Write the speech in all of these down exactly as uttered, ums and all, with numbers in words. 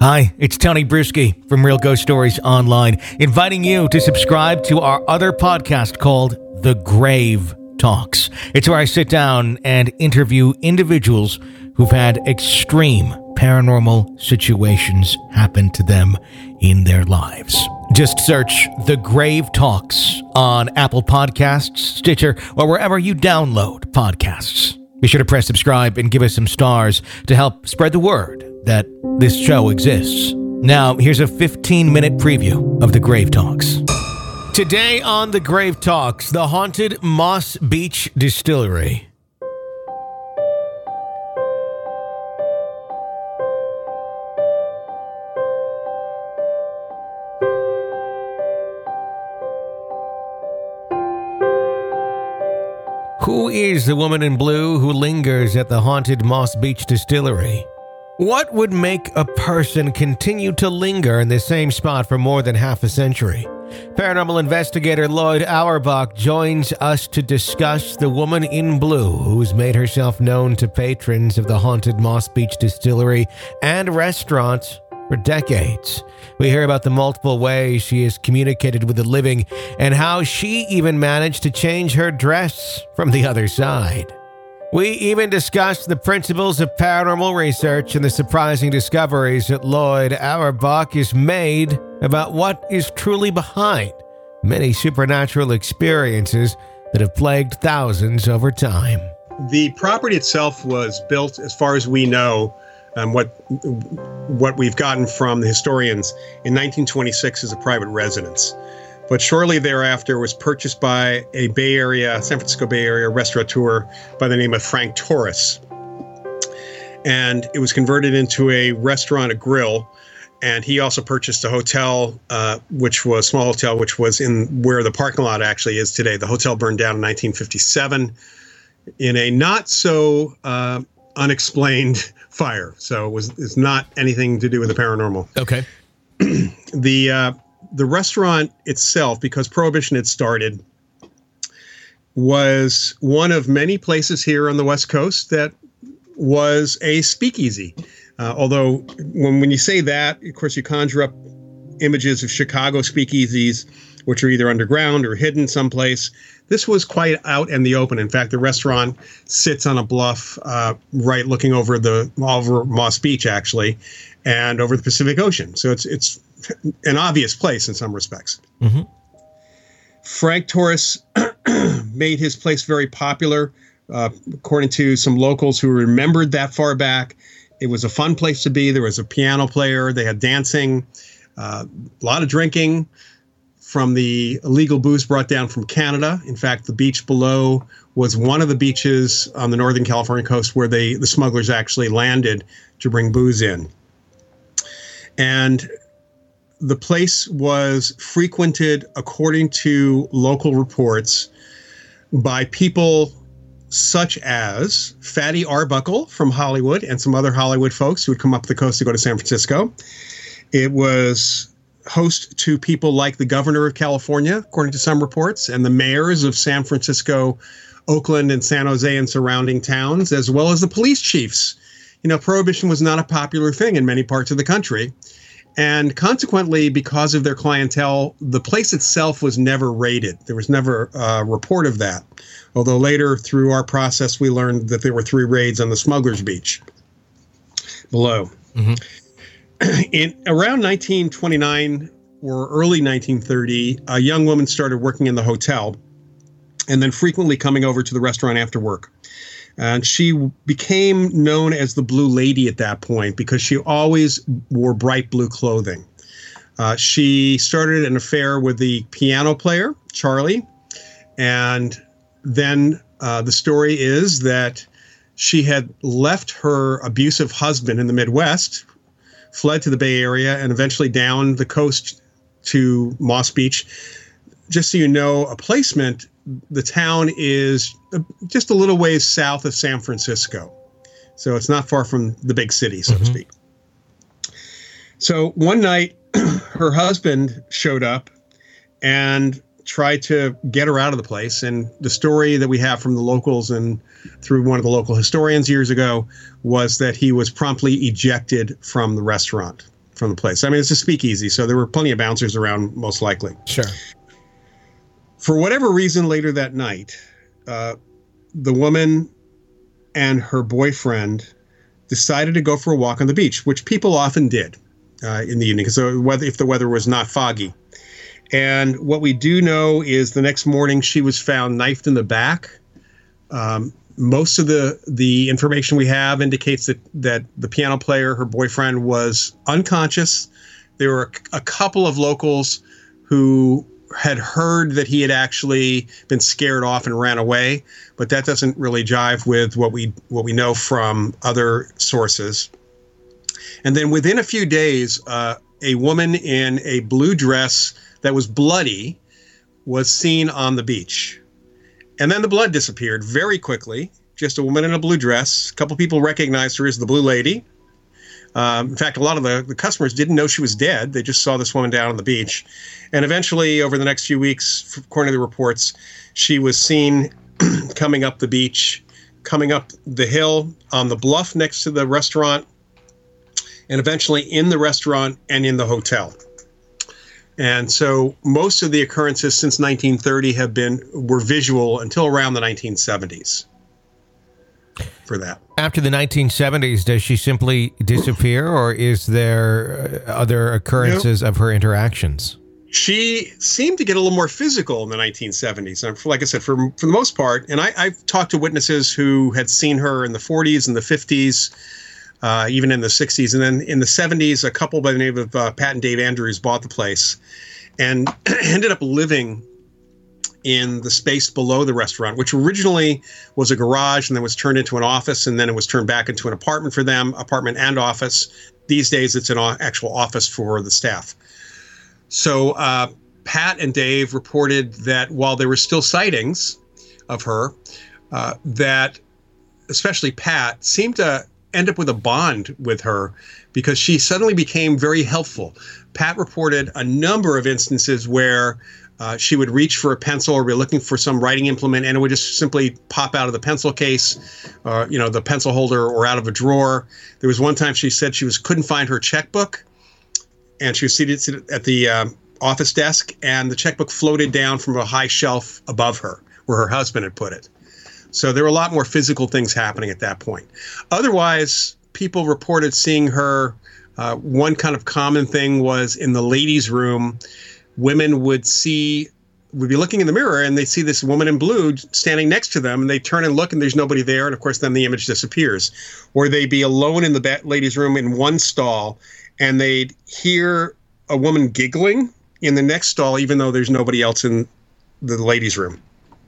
Hi, it's Tony Bruschi from Real Ghost Stories Online, inviting you to subscribe to our other podcast called The Grave Talks. It's where I sit down and interview individuals who've had extreme paranormal situations happen to them in their lives. Just search The Grave Talks on Apple Podcasts, Stitcher, or wherever you download podcasts. Be sure to press subscribe and give us some stars to help spread the word that this show exists. Now, here's a fifteen-minute preview of The Grave Talks. Today on The Grave Talks, the haunted Moss Beach Distillery. Who is the woman in blue who lingers at the haunted Moss Beach Distillery? What would make a person continue to linger in the same spot for more than half a century? Paranormal investigator Lloyd Auerbach joins us to discuss the woman in blue who's made herself known to patrons of the haunted Moss Beach Distillery and restaurant for decades. We hear about the multiple ways she has communicated with the living and how she even managed to change her dress from the other side. We even discuss the principles of paranormal research and the surprising discoveries that Lloyd Auerbach has made about what is truly behind many supernatural experiences that have plagued thousands over time. The property itself was built, as far as we know, um, what what we've gotten from the historians, in nineteen twenty-six as a private residence. But shortly thereafter was purchased by a Bay Area, San Francisco Bay Area restaurateur by the name of Frank Torres. And it was converted into a restaurant, a grill. And he also purchased a hotel, uh, which was a small hotel, which was in where the parking lot actually is today. The hotel burned down in nineteen fifty-seven in a not so uh, unexplained fire. So it was it's not anything to do with the paranormal. Okay. the uh, The restaurant itself, because Prohibition had started, was one of many places here on the West Coast that was a speakeasy. Uh, although when, when you say that, of course, you conjure up images of Chicago speakeasies, which are either underground or hidden someplace. This was quite out in the open. In fact, the restaurant sits on a bluff, uh, right looking over the over Moss Beach, actually, and over the Pacific Ocean. So it's it's an obvious place in some respects. Mm-hmm. Frank Torres made his place very popular, uh, according to some locals who remembered that far back. It was a fun place to be. There was a piano player. They had dancing, uh, a lot of drinking from the illegal booze brought down from Canada. In fact, the beach below was one of the beaches on the Northern California coast where they the smugglers actually landed to bring booze in. And the place was frequented, according to local reports, by people such as Fatty Arbuckle from Hollywood and some other Hollywood folks who would come up the coast to go to San Francisco. It was host to people like the governor of California, according to some reports, and the mayors of San Francisco, Oakland, and San Jose and surrounding towns, as well as the police chiefs. You know, Prohibition was not a popular thing in many parts of the country. And consequently, because of their clientele, the place itself was never raided. There was never a report of that. Although later, through our process, we learned that there were three raids on the Smuggler's Beach below. Mm-hmm. In around nineteen twenty-nine or early nineteen thirty, a young woman started working in the hotel and then frequently coming over to the restaurant after work. And she became known as the Blue Lady at that point because she always wore bright blue clothing. Uh, she started an affair with the piano player, Charlie. And then uh, the story is that she had left her abusive husband in the Midwest, fled to the Bay Area, and eventually down the coast to Moss Beach. Just so you know, a placement, the town is just a little ways south of San Francisco. So it's not far from the big city, so mm-hmm. to speak. So one night, her husband showed up and tried to get her out of the place. And the story that we have from the locals and through one of the local historians years ago was that he was promptly ejected from the restaurant. from the place. I mean, it's a speakeasy, so there were plenty of bouncers around, most likely. Sure. For whatever reason, later that night, uh, the woman and her boyfriend decided to go for a walk on the beach, which people often did uh, in the evening, because if the weather was not foggy. And what we do know is the next morning she was found knifed in the back. Um, most of the the information we have indicates that that the piano player, her boyfriend, was unconscious. There were a, a couple of locals who had heard that he had actually been scared off and ran away, but that doesn't really jive with what we what we know from other sources. And then within a few days, uh, a woman in a blue dress that was bloody was seen on the beach. And then the blood disappeared very quickly. Just a woman in a blue dress. A couple people recognized her as the Blue Lady. Um, in fact, a lot of the, the customers didn't know she was dead. They just saw this woman down on the beach. And eventually, over the next few weeks, according to the reports, she was seen coming up the beach, coming up the hill on the bluff next to the restaurant, and eventually in the restaurant and in the hotel. And so most of the occurrences since nineteen thirty have been were visual until around the nineteen seventies for that. After the nineteen seventies, does she simply disappear, or is there other occurrences nope. of her interactions? She seemed to get a little more physical in the nineteen seventies. And like I said, for, for the most part, and I, I've talked to witnesses who had seen her in the forties and the fifties, uh, even in the sixties. And then in the seventies, a couple by the name of uh, Pat and Dave Andrews bought the place and ended up living in the space below the restaurant, which originally was a garage and then was turned into an office, and then it was turned back into an apartment for them, apartment and office. These days, it's an actual office for the staff. So uh, Pat and Dave reported that while there were still sightings of her, uh, that especially Pat seemed to end up with a bond with her because she suddenly became very helpful. Pat reported a number of instances where Uh, she would reach for a pencil or be looking for some writing implement, and it would just simply pop out of the pencil case, uh, you know, the pencil holder, or out of a drawer. There was one time she said she was couldn't find her checkbook, and she was seated at the um, office desk, and the checkbook floated down from a high shelf above her where her husband had put it. So there were a lot more physical things happening at that point. Otherwise, people reported seeing her. Uh, one kind of common thing was in the ladies' room. Women would see, would be looking in the mirror, and they see this woman in blue standing next to them, and they turn and look, and there's nobody there, and of course then the image disappears. Or they'd be alone in the ba- ladies' room in one stall, and they'd hear a woman giggling in the next stall, even though there's nobody else in the ladies' room.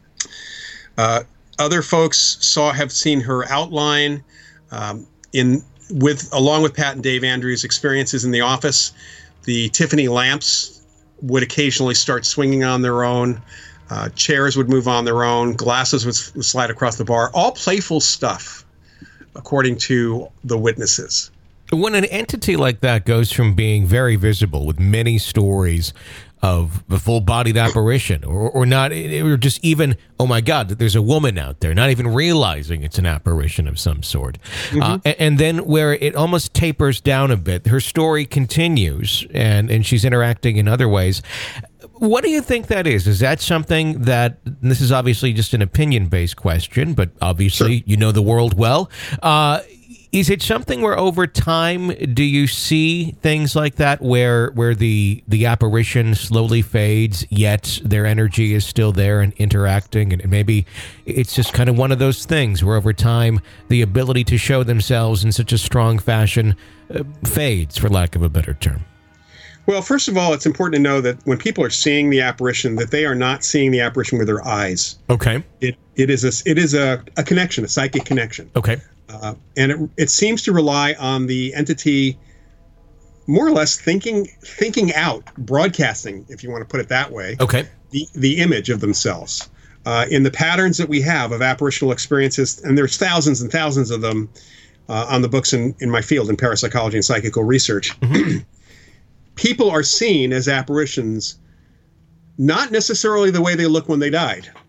Uh, other folks saw have seen her outline um, in with along with Pat and Dave Andrews' experiences in the office. The Tiffany lamps would occasionally start swinging on their own. Uh, chairs would move on their own. Glasses would, would slide across the bar. All playful stuff, according to the witnesses. When an entity like that goes from being very visible with many stories of the full-bodied apparition, or, or not, or just even, oh my God, there's a woman out there, not even realizing it's an apparition of some sort. Mm-hmm. Uh, and, and then where it almost tapers down a bit, her story continues, and, and she's interacting in other ways. What do you think that is? Is that something that, this is obviously just an opinion-based question, but obviously sure. You know the world well. Uh, Is it something where over time do you see things like that where where the the apparition slowly fades, yet their energy is still there and interacting, and maybe it's just kind of one of those things where over time the ability to show themselves in such a strong fashion uh, fades, for lack of a better term? Well, first of all, it's important to know that when people are seeing the apparition, that they are not seeing the apparition with their eyes. Okay. It it is a it is a, a connection, a psychic connection. Okay. Uh, and it, it seems to rely on the entity more or less thinking thinking out, broadcasting, if you want to put it that way, okay. the, the image of themselves. Uh, in the patterns that we have of apparitional experiences, and there's thousands and thousands of them uh, on the books in, in my field, in parapsychology and psychical research, mm-hmm. people are seen as apparitions, not necessarily the way they look when they died.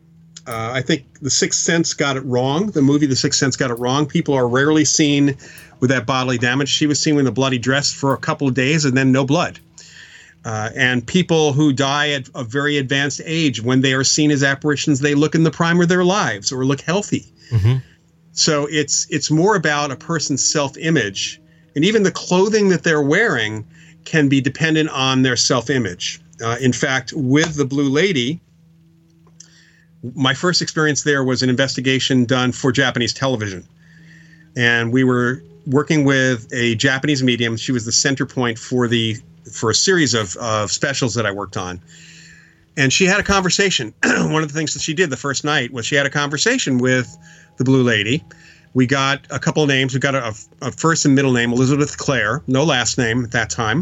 Uh, I think The Sixth Sense got it wrong. The movie The Sixth Sense got it wrong. People are rarely seen with that bodily damage. She was seen in a bloody dress for a couple of days and then no blood. Uh, and people who die at a very advanced age, when they are seen as apparitions, they look in the prime of their lives or look healthy. Mm-hmm. So it's it's more about a person's self-image. And even the clothing that they're wearing can be dependent on their self-image. Uh, in fact, with the Blue Lady, my first experience there was an investigation done for Japanese television. And we were working with a Japanese medium. She was the center point for the for a series of, of specials that I worked on. And she had a conversation. One of the things that she did the first night was she had a conversation with the Blue Lady. We got a couple of names. We got a, a first and middle name, Elizabeth Clare, no last name at that time.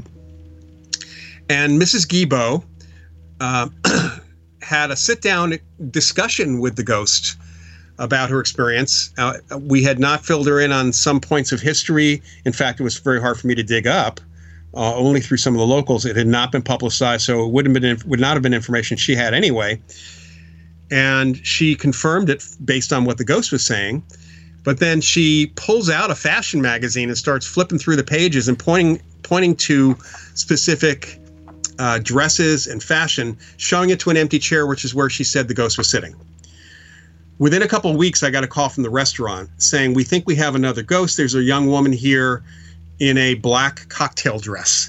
And Missus Guibo uh, had a sit-down discussion with the ghost about her experience. Uh, we had not filled her in on some points of history. In fact, it was very hard for me to dig up. Uh, only through some of the locals. It had not been publicized, so it wouldn't have been would not have been information she had anyway. And she confirmed it based on what the ghost was saying. But then she pulls out a fashion magazine and starts flipping through the pages and pointing pointing to specific uh, dresses and fashion, showing it to an empty chair, which is where she said the ghost was sitting. Within a couple of weeks, I got a call from the restaurant saying, "We think we have another ghost. There's a young woman here in a black cocktail dress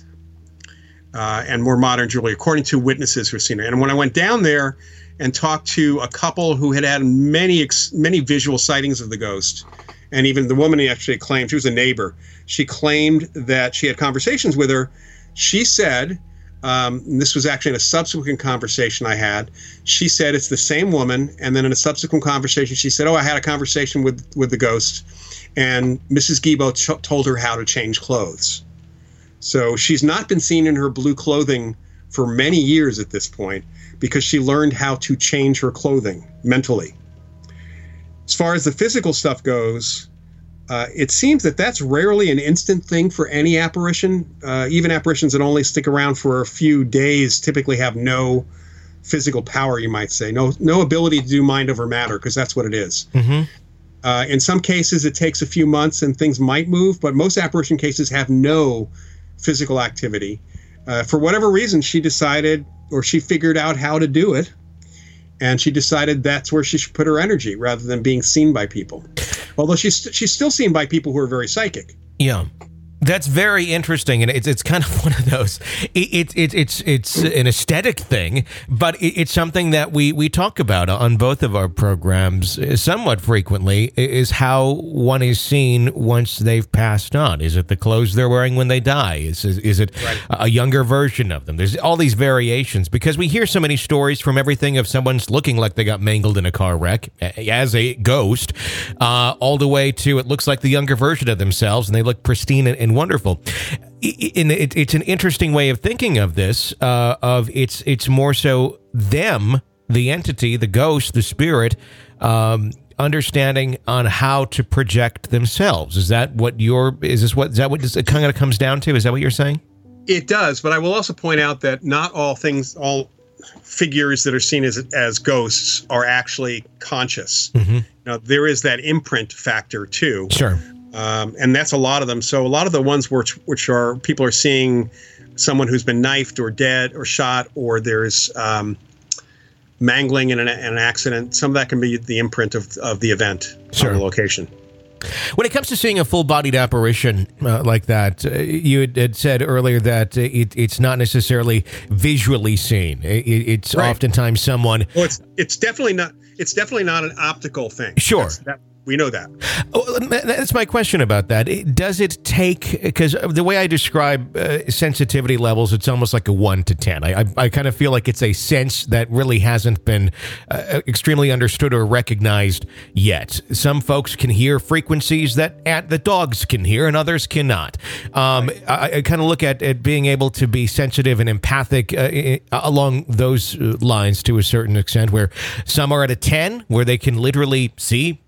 uh, and more modern jewelry," according to witnesses who've seen her. And when I went down there and talked to a couple who had had many, ex- many visual sightings of the ghost, and even the woman who actually claimed, she was a neighbor, she claimed that she had conversations with her. She said, um, and this was actually in a subsequent conversation I had, she said it's the same woman. And then in a subsequent conversation, she said, "Oh, I had a conversation with, with the ghost. And Missus Guibo ch- told her how to change clothes." So she's not been seen in her blue clothing for many years at this point because she learned how to change her clothing mentally. As far as the physical stuff goes, uh, it seems that that's rarely an instant thing for any apparition. Uh, even apparitions that only stick around for a few days typically have no physical power, you might say. No, no ability to do mind over matter, because that's what it is. Mm-hmm. Uh, in some cases, it takes a few months and things might move, but most apparition cases have no physical activity. Uh, for whatever reason, she decided, or she figured out how to do it, and she decided that's where she should put her energy rather than being seen by people. Although she's she's still seen by people who are very psychic. Yeah. That's very interesting, and it's it's kind of one of those. It's it, it, it's it's an aesthetic thing, but it, it's something that we, we talk about on both of our programs somewhat frequently. Is how one is seen once they've passed on. Is it the clothes they're wearing when they die? Is is, is it right. a younger version of them? There's all these variations because we hear so many stories from everything of someone's looking like they got mangled in a car wreck as a ghost, uh, all the way to it looks like the younger version of themselves, and they look pristine and, and wonderful. It's an interesting way of thinking of this. Uh, of it's it's more so them, the entity, the ghost, the spirit, um, understanding on how to project themselves. Is that what your is this what is that what this, it kind of comes down to? Is that what you're saying? It does, but I will also point out that not all things, all figures that are seen as as ghosts are actually conscious. Mm-hmm. Now, there is that imprint factor too. Sure. Um, and that's a lot of them. So a lot of the ones which which are people are seeing someone who's been knifed or dead or shot, or there's um, mangling in an, in an accident. Some of that can be the imprint of, of the event sure. on the location. When it comes to seeing a full-bodied apparition uh, like that, uh, you had, had said earlier that it, it's not necessarily visually seen. It, it's right. oftentimes someone. Well, it's it's definitely not. It's definitely not an optical thing. Sure. That's, that, We know that. Oh, that's my question about that. Does it take, because the way I describe uh, sensitivity levels, it's almost like a one to ten. I, I, I kind of feel like it's a sense that really hasn't been uh, extremely understood or recognized yet. Some folks can hear frequencies that at the dogs can hear and others cannot. Um, right. I, I kind of look at, at being able to be sensitive and empathic uh, along those lines to a certain extent, where some are at a ten, where they can literally see people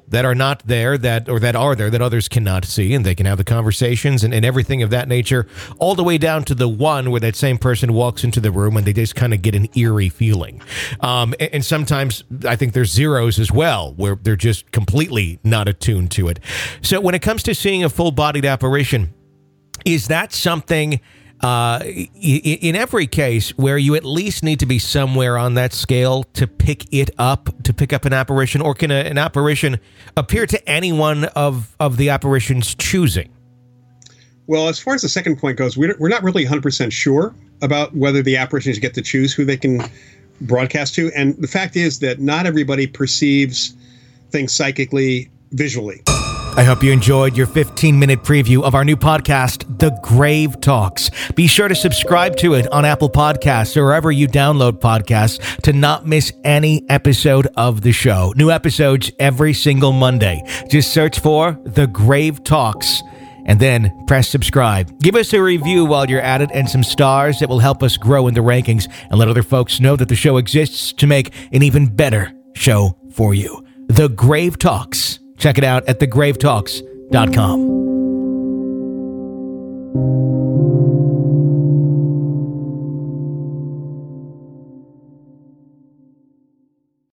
that are not there, that or that are there, that others cannot see, and they can have the conversations and, and everything of that nature, all the way down to the one where that same person walks into the room and they just kind of get an eerie feeling. Um, and, and sometimes I think there's zeros as well, where they're just completely not attuned to it. So when it comes to seeing a full-bodied apparition, is that something uh, in every case where you at least need to be somewhere on that scale to pick it up, to pick up an apparition, or can a, an apparition appear to anyone of, of the apparition's choosing? Well, as far as the second point goes, we're, we're not really one hundred percent sure about whether the apparitions get to choose who they can broadcast to. And the fact is that not everybody perceives things psychically, visually. I hope you enjoyed your fifteen-minute preview of our new podcast, The Grave Talks. Be sure to subscribe to it on Apple Podcasts or wherever you download podcasts to not miss any episode of the show. New episodes every single Monday. Just search for The Grave Talks and then press subscribe. Give us a review while you're at it and some stars that will help us grow in the rankings and let other folks know that the show exists to make an even better show for you. The Grave Talks. Check it out at the grave talks dot com.